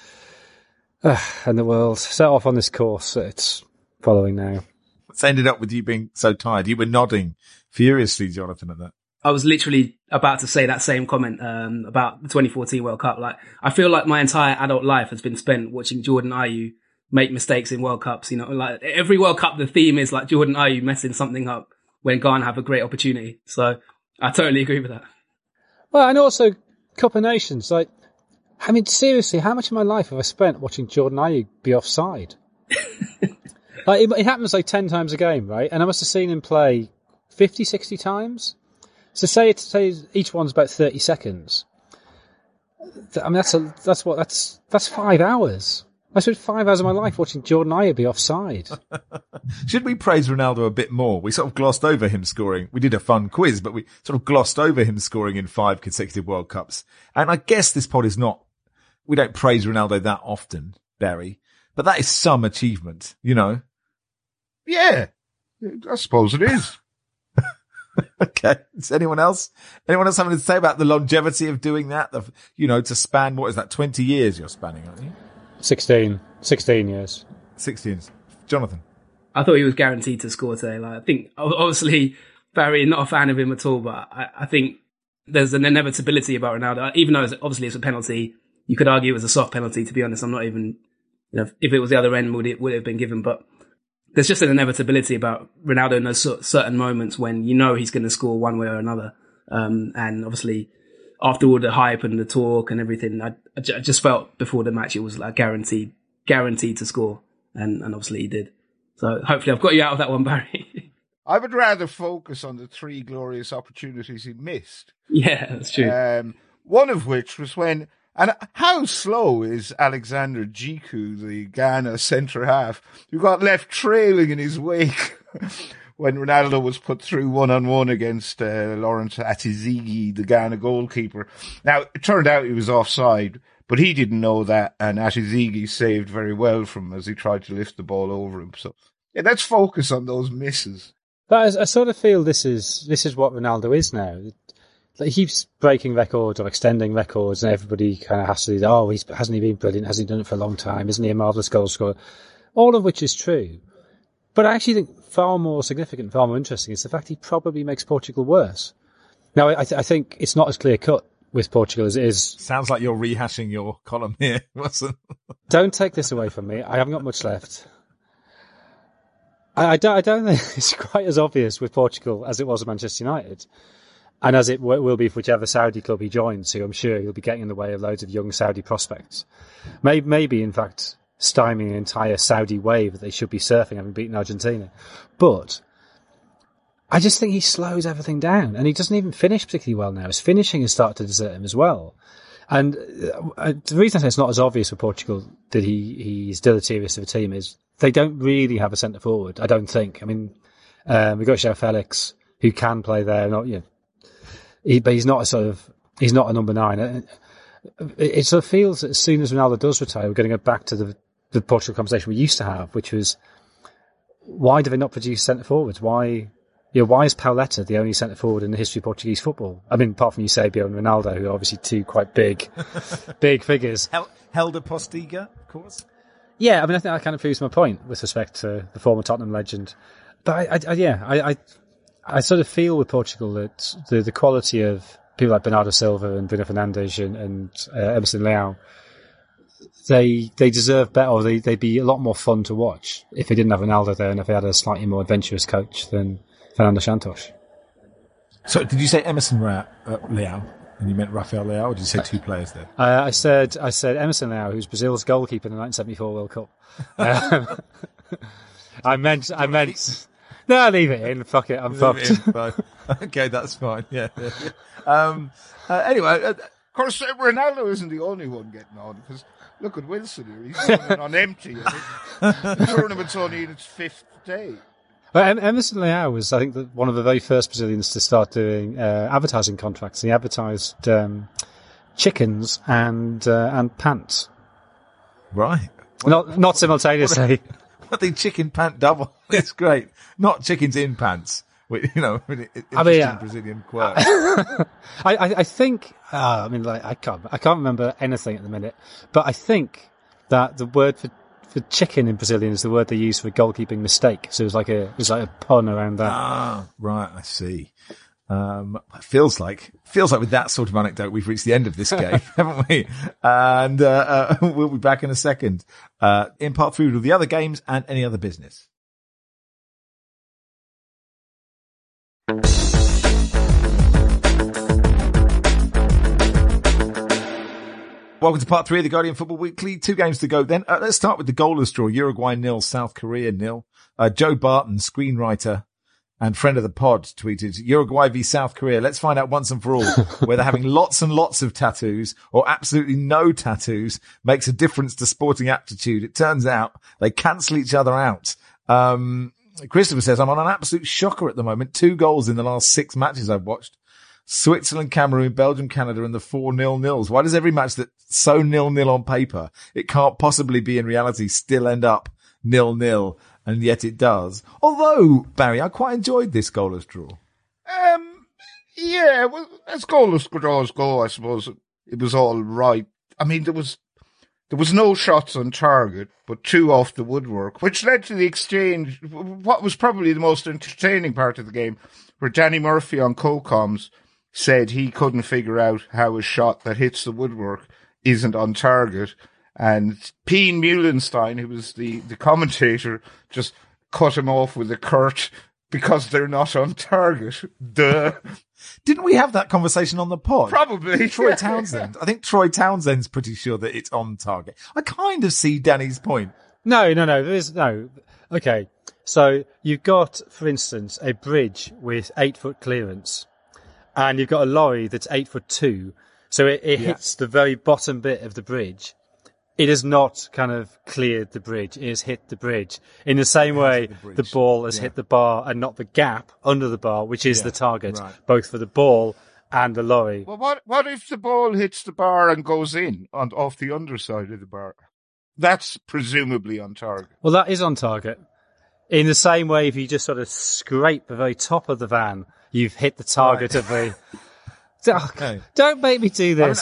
S7: the world set off on this course that it's following now.
S4: It's ended up with you being so tired. You were nodding furiously, Jonathan, at that.
S6: I was literally about to say that same comment about the 2014 World Cup. Like, I feel like my entire adult life has been spent watching Jordan Ayew make mistakes in World Cups. Like every World Cup, the theme is like Jordan Ayew messing something up when Ghana have a great opportunity. So I totally agree with that. Well,
S7: and also Cup of Nations. Like, I mean, seriously, how much of my life have I spent watching Jordan Ayew be offside? Like, it happens like 10 times a game, right? And I must have seen him play 50, 60 times. So say each one's about 30 seconds. I mean, that's 5 hours. I spent 5 hours of my life watching Jordan Ayew be offside.
S4: Should we praise Ronaldo a bit more? We sort of glossed over him scoring. We did a fun quiz, but we sort of glossed over him scoring in 5 consecutive World Cups. And I guess this pod is not, we don't praise Ronaldo that often, Barry, but that is some achievement, Yeah,
S5: I suppose it is.
S4: Okay. Is anyone else having to say about the longevity of doing that? To span, what is that, 20 years you're spanning, aren't you?
S7: 16 years.
S4: 16. Jonathan?
S6: I thought he was guaranteed to score today. Like, I think, obviously, Barry, not a fan of him at all, but I think there's an inevitability about Ronaldo. Even though obviously it's a penalty, you could argue it was a soft penalty, to be honest. I'm not even, if it was the other end, would it have been given? But there's just an inevitability about Ronaldo in those certain moments when he's going to score one way or another. And obviously, after all the hype and the talk and everything, I just felt before the match it was like guaranteed to score. And obviously he did. So hopefully I've got you out of that one, Barry.
S5: I would rather focus on the 3 glorious opportunities he missed.
S6: Yeah, that's true.
S5: One of which was when, and how slow is Alexander Djiku, the Ghana centre-half, who got left trailing in his wake when Ronaldo was put through 1-on-1 against Lawrence Atizigi, the Ghana goalkeeper. Now, it turned out he was offside, but he didn't know that, and Atizigi saved very well from him as he tried to lift the ball over him. So, let's focus on those misses.
S7: But I sort of feel this is what Ronaldo is now. He keeps breaking records or extending records, and everybody kind of has to do, hasn't he been brilliant? Hasn't he done it for a long time? Isn't he a marvellous goal scorer? All of which is true. But I actually think far more significant, far more interesting is the fact he probably makes Portugal worse. Now, I think it's not as clear cut with Portugal as it is.
S4: Sounds like you're rehashing your column here, Watson.
S7: Don't take this away from me. I haven't got much left. I don't think it's quite as obvious with Portugal as it was with Manchester United. And as it will be for whichever Saudi club he joins, who I'm sure he'll be getting in the way of loads of young Saudi prospects. Maybe in fact, stymieing an entire Saudi wave that they should be surfing, having beaten Argentina. But I just think he slows everything down, and he doesn't even finish particularly well now. His finishing has started to desert him as well. And the reason I say it's not as obvious for Portugal that he's deleterious of a team is they don't really have a centre forward. I don't think. I mean, we've got João Felix who can play there, but he's not he's not a number 9. It sort of feels that as soon as Ronaldo does retire, we're going to go back to the Portugal conversation we used to have, which was, why do they not produce centre forwards? Why is Pauleta the only centre forward in the history of Portuguese football? I mean, apart from Eusebio and Ronaldo, who are obviously two quite big figures.
S4: Helder Postiga, of course.
S7: Yeah, I mean, I think that kind of proves my point with respect to the former Tottenham legend. But I sort of feel with Portugal that the quality of people like Bernardo Silva and Bruno Fernandes and Emerson Leão, they deserve better, or they'd be a lot more fun to watch if they didn't have Ronaldo there and if they had a slightly more adventurous coach than Fernando Santos.
S4: So did you say Emerson Leão? And you meant Rafael Leão, or did you say two players there?
S7: I said Emerson Leão, who's Brazil's goalkeeper in the 1974 World Cup. I meant. No, leave it in. Fuck it, I'm fucked.
S4: Okay, that's fine. Yeah. Anyway,
S5: of course, Ronaldo isn't the only one getting on, because look at Wilson here. He's running on empty. The tournament's only in its 5th day.
S7: Well, Emerson Leão was, I think, one of the very first Brazilians to start doing advertising contracts. He advertised chickens and pants.
S4: Right.
S7: Not simultaneously.
S4: The chicken pant double. It's great. Not chickens in pants. Interesting Brazilian quirk.
S7: I think. I can't remember anything at the minute, but I think that the word for chicken in Brazilian is the word they use for a goalkeeping mistake. So it was like a pun around that.
S4: Ah, right. I see. It feels like with that sort of anecdote, we've reached the end of this game, haven't we? And, we'll be back in a second, in part 3 with the other games and any other business. Welcome to part 3 of the Guardian Football Weekly. 2 games to go then. Let's start with the goalless draw. Uruguay 0, South Korea 0. Joe Barton, screenwriter and friend of the pod, tweeted, Uruguay v South Korea. Let's find out once and for all whether having lots and lots of tattoos or absolutely no tattoos makes a difference to sporting aptitude. It turns out they cancel each other out. Christopher says, I'm on an absolute shocker at the moment. 2 goals in the last 6 matches I've watched. Switzerland, Cameroon, Belgium, Canada, and the 4 0-0s. Why does every match that's so 0-0 on paper, it can't possibly be in reality, still end up 0-0? And yet it does. Although, Barry, I quite enjoyed this goalless draw.
S5: Yeah, well, as goalless draws go, I suppose it was all right. I mean, there was no shots on target, but 2 off the woodwork, which led to the exchange, what was probably the most entertaining part of the game, where Danny Murphy on co-coms said he couldn't figure out how a shot that hits the woodwork isn't on target. And Pien Muhlenstein, who was the commentator, just cut him off with a curt, because they're not on target. Duh.
S4: Didn't we have that conversation on the pod?
S5: Probably.
S4: Troy Townsend. I think Troy Townsend's pretty sure that it's on target. I kind of see Danny's point.
S7: No. There is no. Okay. So you've got, for instance, a bridge with 8-foot clearance, and you've got a lorry that's 8'2". So it hits the very bottom bit of the bridge. It has not kind of cleared the bridge. It has hit the bridge. In the same way, the ball has hit the bar and not the gap under the bar, which is the target, both for the ball and the lorry.
S5: Well, what if the ball hits the bar and goes in off the underside of the bar? That's presumably on target.
S7: Well, that is on target. In the same way, if you just sort of scrape the very top of the van, you've hit the target of the... Oh, don't make me do this.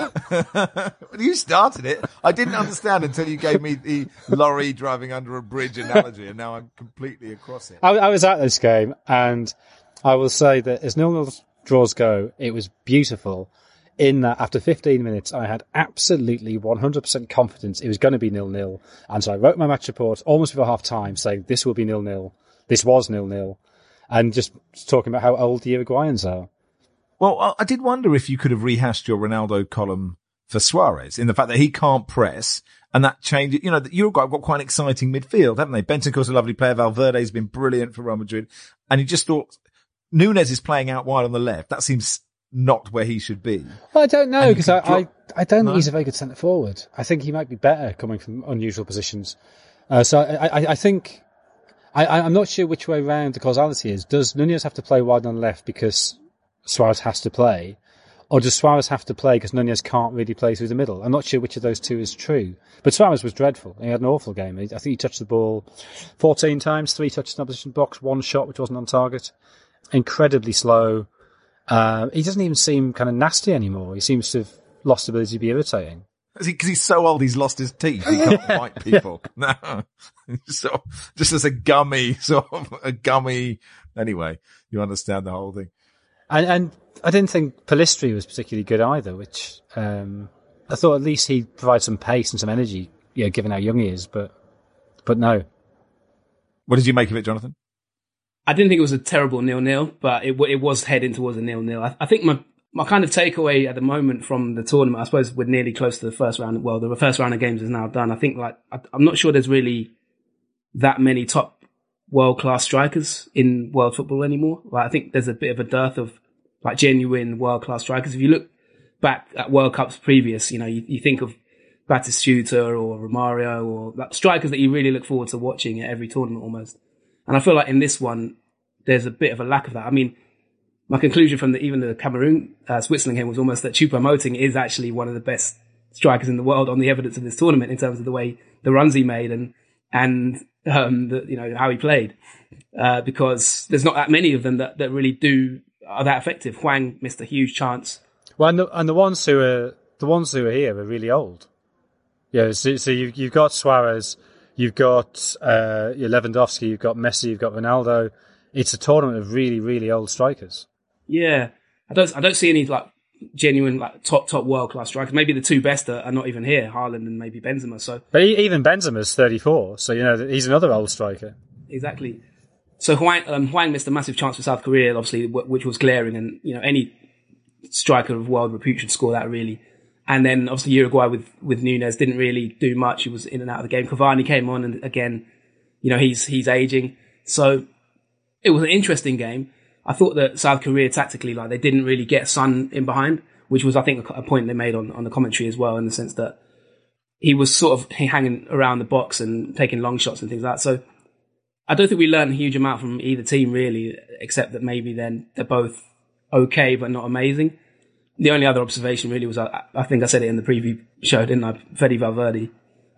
S4: You started it. I didn't understand until you gave me the lorry driving under a bridge analogy, and now I'm completely across it.
S7: I was at this game, and I will say that as 0-0 draws go, it was beautiful in that after 15 minutes, I had absolutely 100% confidence it was going to be 0-0. And so I wrote my match report almost before half time saying this will be 0-0. This was 0-0. And just talking about how old the Uruguayans are.
S4: Well, I did wonder if you could have rehashed your Ronaldo column for Suarez in the fact that he can't press, and that changed. You know, Uruguay have got quite an exciting midfield, haven't they? Bentancur's a lovely player. Valverde's been brilliant for Real Madrid. And you just thought Núñez is playing out wide on the left. That seems not where he should be.
S7: Well, I don't know, because I don't
S4: No?
S7: think he's a very good centre forward. I think he might be better coming from unusual positions. So I think I'm not sure which way round the causality is. Does Nunez have to play wide on the left because Suarez has to play? Or does Suarez have to play because Nunez can't really play through the middle? I'm not sure which of those two is true. But Suarez was dreadful. He had an awful game. I think he touched the ball 14 times, 3 touches in opposition box, 1 shot which wasn't on target. Incredibly slow. He doesn't even seem kind of nasty anymore. He seems to have lost the ability to be irritating.
S4: Because he's so old, he's lost his teeth. He can't bite people. No, just as a gummy. Anyway, you understand the whole thing.
S7: And I didn't think Pellistri was particularly good either, which I thought at least he'd provide some pace and some energy, given how young he is. But no.
S4: What did you make of it, Jonathan?
S6: I didn't think it was a terrible 0-0, but it was heading towards a 0-0. I think my kind of takeaway at the moment from the tournament, I suppose we're nearly close to the first round. Well, the first round of games is now done. I think I'm not sure there's really that many top world-class strikers in world football anymore. I think there's a bit of a dearth of genuine world-class strikers. If you look back at World Cups previous, you think of Batistuta or Romario or strikers that you really look forward to watching at every tournament almost. And I feel like in this one, there's a bit of a lack of that. I mean, my conclusion from even the Cameroon Switzerland game was almost that Choupo-Moting is actually one of the best strikers in the world on the evidence of this tournament in terms of the way the runs he made and how he played, because there's not that many of them that really are that effective. Hwang missed a huge chance.
S7: Well, and the ones who are here are really old. Yeah, so you've got Suarez, you've got Lewandowski, you've got Messi, you've got Ronaldo. It's a tournament of really, really old strikers.
S6: Yeah, I don't see any genuine top world class strikers. Maybe the two best are not even here, Haaland and maybe Benzema. So,
S7: but even Benzema's 34, so he's another old striker.
S6: Exactly. So Hwang missed a massive chance for South Korea, obviously, which was glaring, and any striker of world repute should score that really. And then obviously Uruguay with Nunez didn't really do much. He was in and out of the game. Cavani came on, and again, he's aging. So it was an interesting game. I thought that South Korea tactically, they didn't really get Son in behind, which was, I think, a point they made on the commentary as well, in the sense that he was sort of hanging around the box and taking long shots and things like that. So I don't think we learned a huge amount from either team really, except that maybe then they're both okay, but not amazing. The only other observation really was, I think I said it in the preview show, didn't I? Fede Valverde.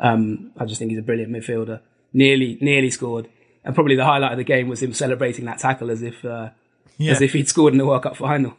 S6: I just think he's a brilliant midfielder. Nearly scored. And probably the highlight of the game was him celebrating that tackle as if he'd scored in the World Cup final.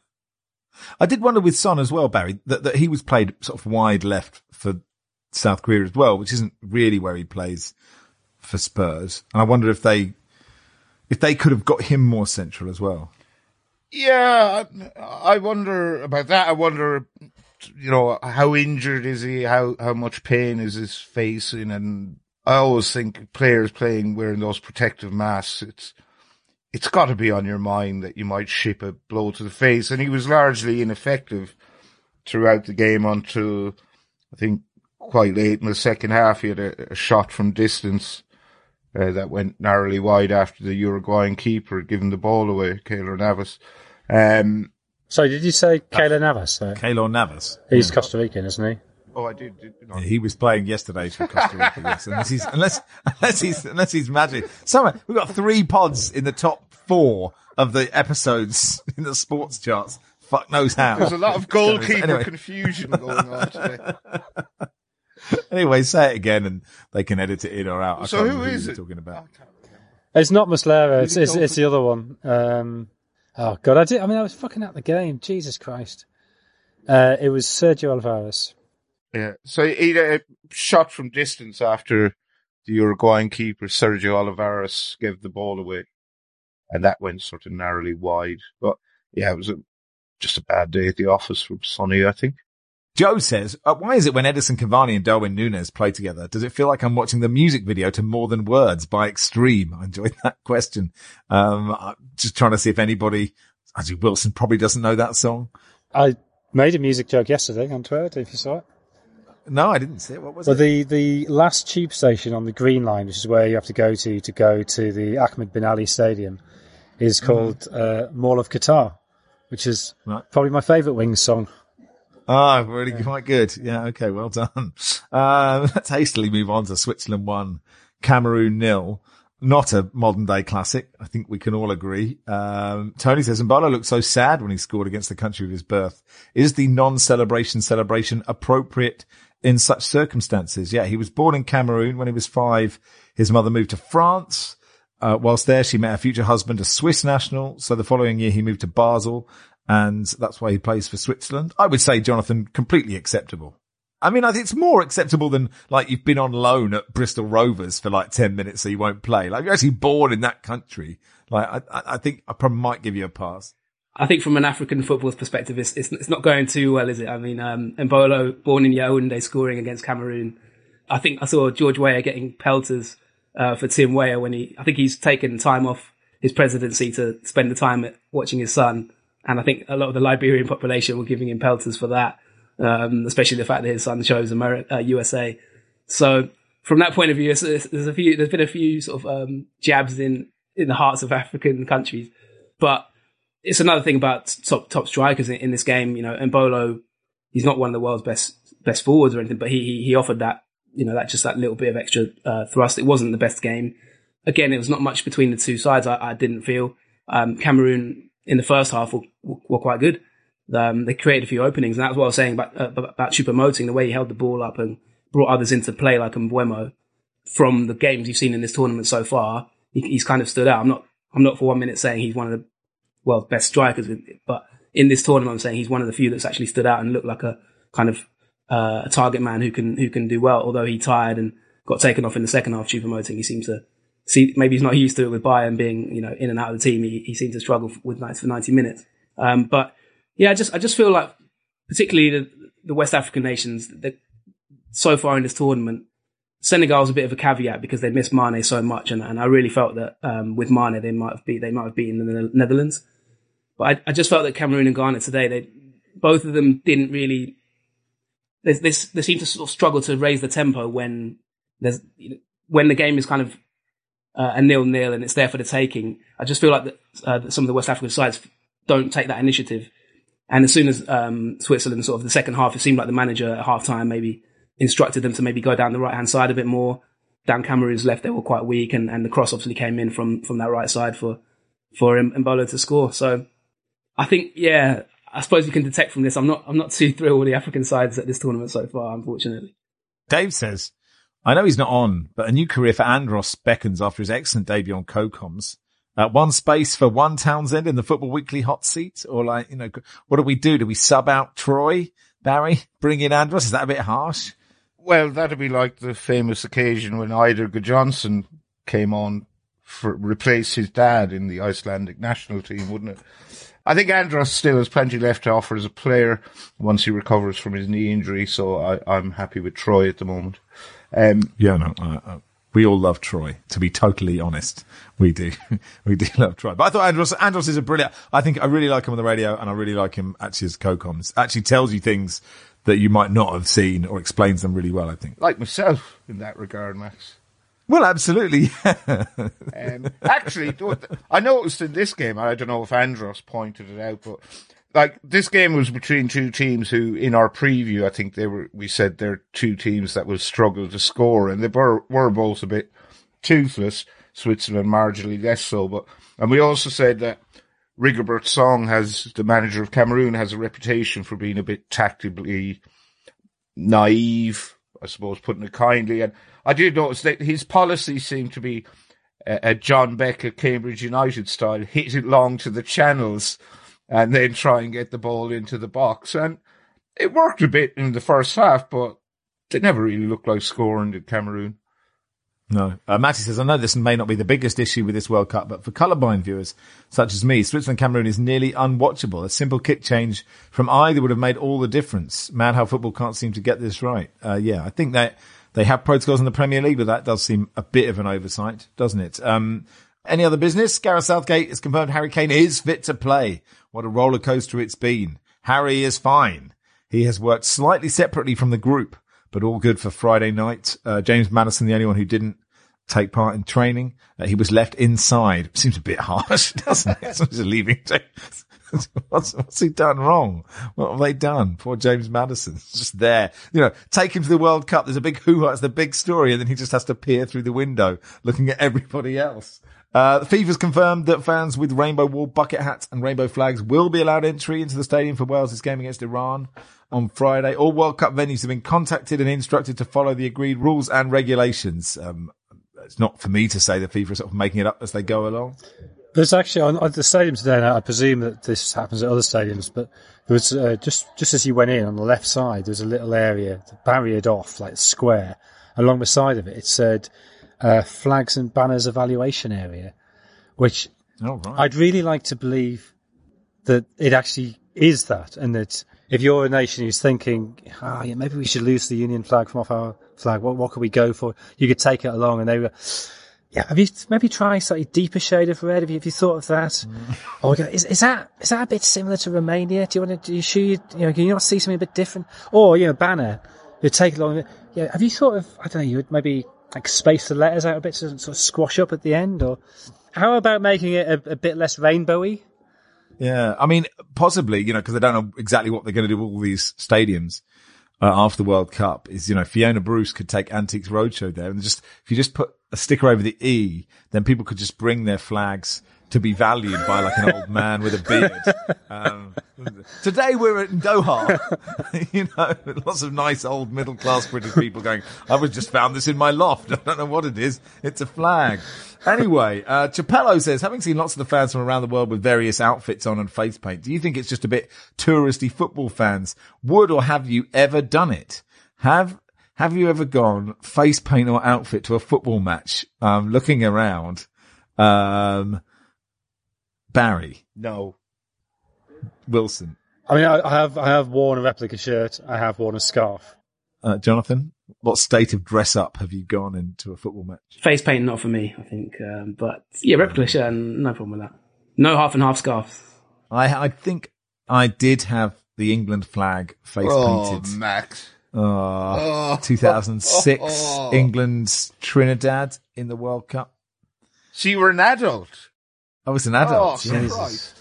S4: I did wonder with Son as well, Barry, that he was played sort of wide left for South Korea as well, which isn't really where he plays for Spurs. And I wonder if they could have got him more central as well.
S5: Yeah, I wonder about that. I wonder, how injured is he? How much pain is he facing? And I always think players wearing those protective masks, it's got to be on your mind that you might ship a blow to the face. And he was largely ineffective throughout the game until, I think, quite late in the second half. He had a shot from distance that went narrowly wide after the Uruguayan keeper had given the ball away, Keylor Navas.
S7: Sorry, did you say Keylor Navas?
S4: Keylor Navas.
S7: He's Costa Rican, isn't he?
S5: Oh, I did.
S4: Yeah, he was playing yesterday for Costa Rica. Yes, unless he's magic. Somewhere we've got 3 pods in the top 4 of the episodes in the sports charts. Fuck knows how.
S5: There's a lot of goalkeeper confusion going on today.
S4: Anyway, say it again, and they can edit it in or out.
S5: So who is it?
S4: Talking about?
S7: It's not Muslera. It's the other one. Oh God, I was fucking out the game. Jesus Christ. It was Sergio Alvarez.
S5: Yeah. So he had a shot from distance after the Uruguayan keeper, Sergio Alvarez, gave the ball away. And that went sort of narrowly wide. But yeah, it was just a bad day at the office from Sonny, I think.
S4: Joe says, why is it when Edison Cavani and Darwin Núñez play together, does it feel like I'm watching the music video to More Than Words by Extreme? I enjoyed that question. I'm just trying to see if anybody, Andrew Wilson probably doesn't know that song.
S7: I made a music joke yesterday on Twitter, if you saw it.
S4: No, I didn't see it. What was
S7: it?
S4: Well,
S7: the last tube station on the Green Line, which is where you have to go to the Ahmed Bin Ali Stadium, is called Mall of Qatar. which is probably my favourite Wings song.
S4: Ah, really quite good. Yeah, okay, well done. Let's hastily move on to Switzerland 1, Cameroon 0. Not a modern day classic. I think we can all agree. Tony says, Mbolo looked so sad when he scored against the country of his birth. Is the non-celebration celebration appropriate in such circumstances? Yeah, he was born in Cameroon. When he was 5, his mother moved to France. Whilst there, she met her future husband, a Swiss national. So the following year, he moved to Basel, and that's why he plays for Switzerland. I would say, Jonathan, completely acceptable. I mean, I think it's more acceptable than, like, you've been on loan at Bristol Rovers for, 10 minutes so you won't play. Like, you're actually born in that country. Like, I think I probably might give you a pass.
S6: I think from an African football's perspective, it's not going too well, is it? I mean, Mbolo, born in Yaoundé, scoring against Cameroon. I think I saw George Weah getting pelters for Tim Weah when I think he's taken time off his presidency to spend the time watching his son. And I think a lot of the Liberian population were giving him pelters for that, especially the fact that his son chose USA. So from that point of view, there's been a few sort of jabs in the hearts of African countries. But it's another thing about top strikers in this game. You know, Mbolo, he's not one of the world's best forwards or anything, but he offered that, that little bit of extra thrust. It wasn't the best game. Again, it was not much between the two sides. I didn't feel Cameroon in the first half were quite good. They created a few openings, and that's what I was saying about Choupo-Moting, the way he held the ball up and brought others into play like Mbeumo. From the games you've seen in this tournament so far, he's kind of stood out. I'm not for 1 minute saying he's one of the world's best strikers, but in this tournament, I'm saying he's one of the few that's actually stood out and looked like a kind of a target man who can do well. Although he tired and got taken off in the second half, Choupo-Moting, he seemed to see, maybe he's not used to it with Bayern being, in and out of the team. He seemed to struggle for 90 minutes. But yeah, I just feel like, particularly the West African nations, that so far in this tournament, Senegal's a bit of a caveat because they missed Mane so much, and I really felt that with Mane they might have beaten the Netherlands. But I just felt that Cameroon and Ghana today, both of them didn't really. They seem to sort of struggle to raise the tempo when the game is kind of a 0-0 and it's there for the taking. I just feel like that some of the West African sides don't take that initiative. And as soon as Switzerland, sort of the second half, it seemed like the manager at half-time maybe instructed them to maybe go down the right-hand side a bit more. Down Cameroon's left, they were quite weak, and the cross obviously came in from that right side for Mbolo to score. So I think, yeah, I suppose you can detect from this, I'm not too thrilled with the African sides at this tournament so far, unfortunately.
S4: Dave says, I know he's not on, but a new career for Andros beckons after his excellent debut on CoComs. One space for one Townsend in the Football Weekly hot seat? Or what do we do? Do we sub out Troy, Barry, bring in Andros? Is that a bit harsh?
S5: Well, that'd be like the famous occasion when Eidur Gudjohnsen came on replace his dad in the Icelandic national team, wouldn't it? I think Andros still has plenty left to offer as a player once he recovers from his knee injury, so I'm happy with Troy at the moment.
S4: We all love Troy, to be totally honest. We do. We do love Troy. But I thought Andros is a brilliant, I really like him on the radio, and I really like him actually as CoComs. Actually tells you things that you might not have seen, or explains them really well, I think.
S5: Like myself in that regard, Max.
S4: Well, absolutely.
S5: Actually, I noticed in this game, I don't know if Andros pointed it out, but this game was between two teams who, in our preview, I think we said they're two teams that will struggle to score, and they were both a bit toothless. Switzerland marginally less so, and we also said that Rigobert Song, the manager of Cameroon, has a reputation for being a bit tactically naive, I suppose, putting it kindly. And I did notice that his policy seemed to be a John Beck at Cambridge United style, hit it long to the channels and then try and get the ball into the box. And it worked a bit in the first half, but they never really looked like scoring, did Cameroon.
S4: No. Matty says, I know this may not be the biggest issue with this World Cup, but for colourblind viewers such as me, Switzerland-Cameroon is nearly unwatchable. A simple kick change from either would have made all the difference. Mad how football can't seem to get this right. I think that they have protocols in the Premier League, but that does seem a bit of an oversight, doesn't it? Any other business? Gareth Southgate has confirmed Harry Kane is fit to play. What a roller coaster it's been. Harry is fine. He has worked slightly separately from the group, but all good for Friday night. James Maddison, the only one who didn't take part in training. He was left inside. Seems a bit harsh, doesn't it? Someone's leaving. What's he done wrong? What have they done? Poor James Maddison. Just there. Take him to the World Cup. There's a big hoo-ha. It's the big story. And then he just has to peer through the window looking at everybody else. The FIFA's confirmed that fans with rainbow wall bucket hats and rainbow flags will be allowed entry into the stadium for Wales' game against Iran on Friday. All World Cup venues have been contacted and instructed to follow the agreed rules and regulations. It's not for me to say the FIFA is sort of making it up as they go along.
S7: There's actually on the stadium today, now I presume that this happens at other stadiums, but there was just as you went in on the left side, there's a little area barriered off, like a square. Along the side of it, it said flags and banners evaluation area, which I'd really like to believe that it actually is that, and that if you're a nation who's thinking, maybe we should lose the Union flag from off our flag, what could we go for? You could take it along, and they were, have you maybe tried slightly deeper shade of red? Have you thought of that? Or is that a bit similar to Romania? Can you not see something a bit different? Or, banner, you take it along. Yeah, have you thought of, I don't know, you would maybe like space the letters out a bit to sort of squash up at the end? Or how about making it a bit less rainbowy?
S4: Yeah, I mean, possibly, because they don't know exactly what they're going to do with all these stadiums after the World Cup. Is, Fiona Bruce could take Antiques Roadshow there, and if you just put a sticker over the E, then people could just bring their flags to be valued by like an old man with a beard. Today we're in Doha, lots of nice old middle class British people going, I was just found this in my loft. I don't know what it is. It's a flag. Anyway, Chapello says, having seen lots of the fans from around the world with various outfits on and face paint, do you think it's just a bit touristy football fans? Would or have you ever done it? Have you ever gone face paint or outfit to a football match? Looking around, Barry.
S5: No.
S4: Wilson.
S7: I mean, I have worn a replica shirt. I have worn a scarf.
S4: Jonathan, what state of dress up have you gone into a football match?
S6: Face paint, not for me, I think. But yeah, replica shirt, no problem with that. No half and half scarves.
S4: I think I did have the England flag face painted.
S5: Oh, Max.
S4: 2006, England's Trinidad in the World Cup.
S5: So you were an adult?
S4: I was an adult.
S5: Oh, Christ.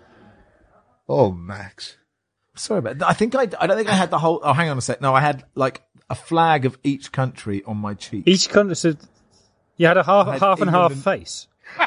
S5: Oh, Max.
S4: Sorry about that. I don't think I had the whole, hang on a sec. No, I had like a flag of each country on my cheek.
S7: Each country, so you had a half and half face.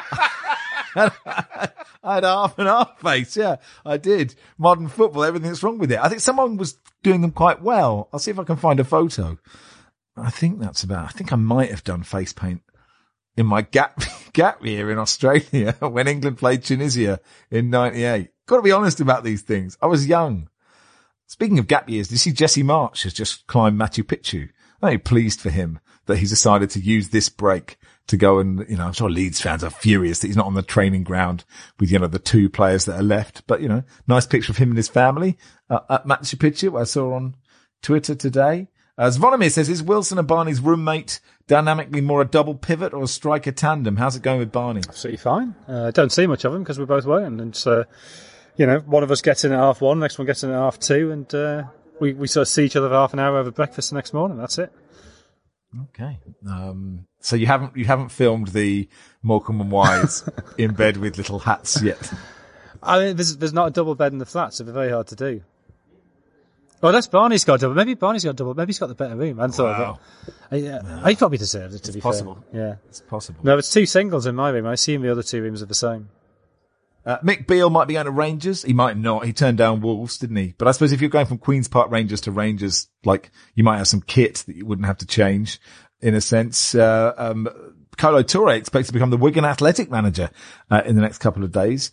S4: I had a half and half face, yeah, I did. Modern football, everything that's wrong with it. I think someone was doing them quite well. I'll see if I can find a photo. I think I might have done face paint in my gap year in Australia when England played Tunisia in 98. Got to be honest about these things. I was young. Speaking of gap years, did you see Jesse March has just climbed Machu Picchu? I'm very pleased for him that he's decided to use this break to go and, I'm sure Leeds fans are furious that he's not on the training ground with, the two players that are left. But, nice picture of him and his family at Machu Picchu I saw on Twitter today. Zvonimir says, is Wilson and Barney's roommate dynamically more a double pivot or a striker tandem? How's it going with Barney?
S7: Absolutely fine. Don't see much of him because we're both working. And one of us gets in at 1:30, next one gets in at 2:30, and we sort of see each other for half an hour over breakfast the next morning. That's it.
S4: Okay. So you haven't filmed the Morecambe and Wise in bed with little hats yet?
S7: I mean, there's not a double bed in the flat, so they're very hard to do. Well, unless Barney's got a double. Maybe Barney's got a double. Maybe he's got the better room. I hadn't thought of that. He probably deserves it, to be
S4: possible.
S7: Fair. Yeah.
S4: It's possible.
S7: No, it's 2 singles in my room. I assume the other 2 rooms are the same.
S4: Mick Beale might be going to Rangers. He might not. He turned down Wolves, didn't he? But I suppose if you're going from Queen's Park Rangers to Rangers, like, you might have some kit that you wouldn't have to change, in a sense. Kolo Touré expects to become the Wigan Athletic manager, in the next couple of days.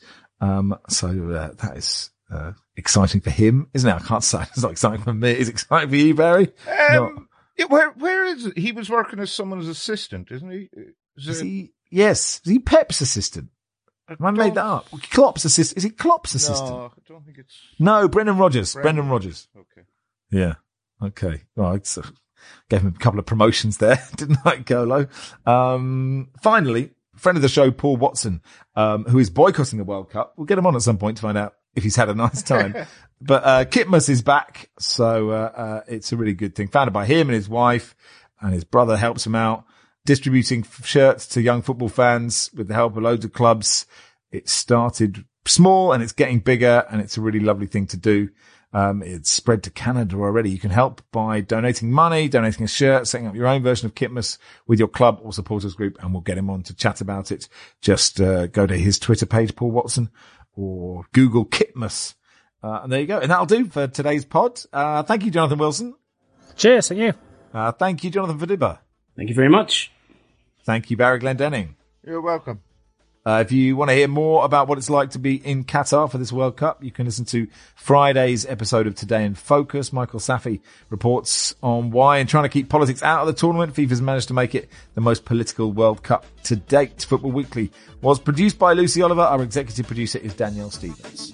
S4: That is, exciting for him, isn't it? I can't say it's not exciting for me. Is it exciting for you, Barry?
S5: Yeah, where is it? He was working as someone's assistant, isn't he?
S4: Is he? Yes. Is he Pep's assistant? I made that up. Klopp's assistant. Is it Klopp's assistant?
S5: No, I don't think it's...
S4: No, Brendan Rodgers. Brendan Rodgers.
S5: Okay.
S4: Yeah. Okay. Right. So gave him a couple of promotions there, didn't I, Golo? Finally, friend of the show, Paul Watson, who is boycotting the World Cup. We'll get him on at some point to find out if he's had a nice time. But Kitmas is back, so it's a really good thing. Founded by him and his wife, and his brother helps him out, distributing shirts to young football fans with the help of loads of clubs. It started small and it's getting bigger, and it's a really lovely thing to do. It's spread to Canada already. You can help by donating money, donating a shirt, setting up your own version of Kitmas with your club or supporters group, and we'll get him on to chat about it. Just go to his Twitter page, Paul Watson, or Google Kitmas. And there you go. And that'll do for today's pod. Thank you, Jonathan Wilson.
S7: Cheers, thank you.
S4: Thank you, Jonathan Fadiba.
S6: Thank you very much.
S4: Thank you, Barry Glendenning.
S5: You're welcome.
S4: If you want to hear more about what it's like to be in Qatar for this World Cup, you can listen to Friday's episode of Today in Focus. Michael Safi reports on why, in trying to keep politics out of the tournament, FIFA's managed to make it the most political World Cup to date. Football Weekly was produced by Lucy Oliver. Our executive producer is Danielle Stevens.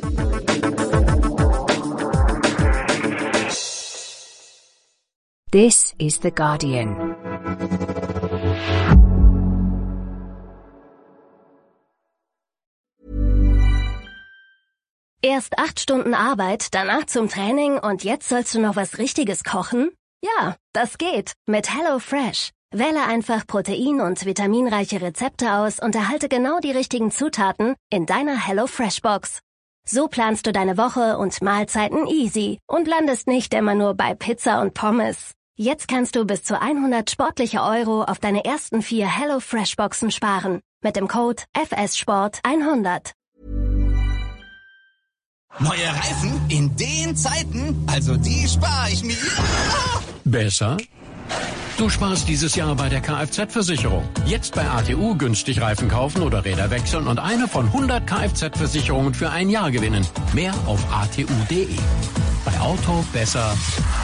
S8: This is The Guardian.
S1: Erst 8 Stunden Arbeit, danach zum Training und jetzt sollst du noch was Richtiges kochen? Ja, das geht mit HelloFresh. Wähle einfach protein- und vitaminreiche Rezepte aus und erhalte genau die richtigen Zutaten in deiner HelloFresh-Box. So planst du deine Woche und Mahlzeiten easy und landest nicht immer nur bei Pizza und Pommes. Jetzt kannst du bis zu 100 sportliche Euro auf deine ersten 4 HelloFresh-Boxen sparen. Mit dem Code FSSPORT100.
S2: Neue Reifen in den Zeiten, also die spare ich mir.
S3: Besser? Du sparst dieses Jahr bei der Kfz-Versicherung. Jetzt bei ATU günstig Reifen kaufen oder Räder wechseln und eine von 100 Kfz-Versicherungen für ein Jahr gewinnen. Mehr auf atu.de. Bei Auto besser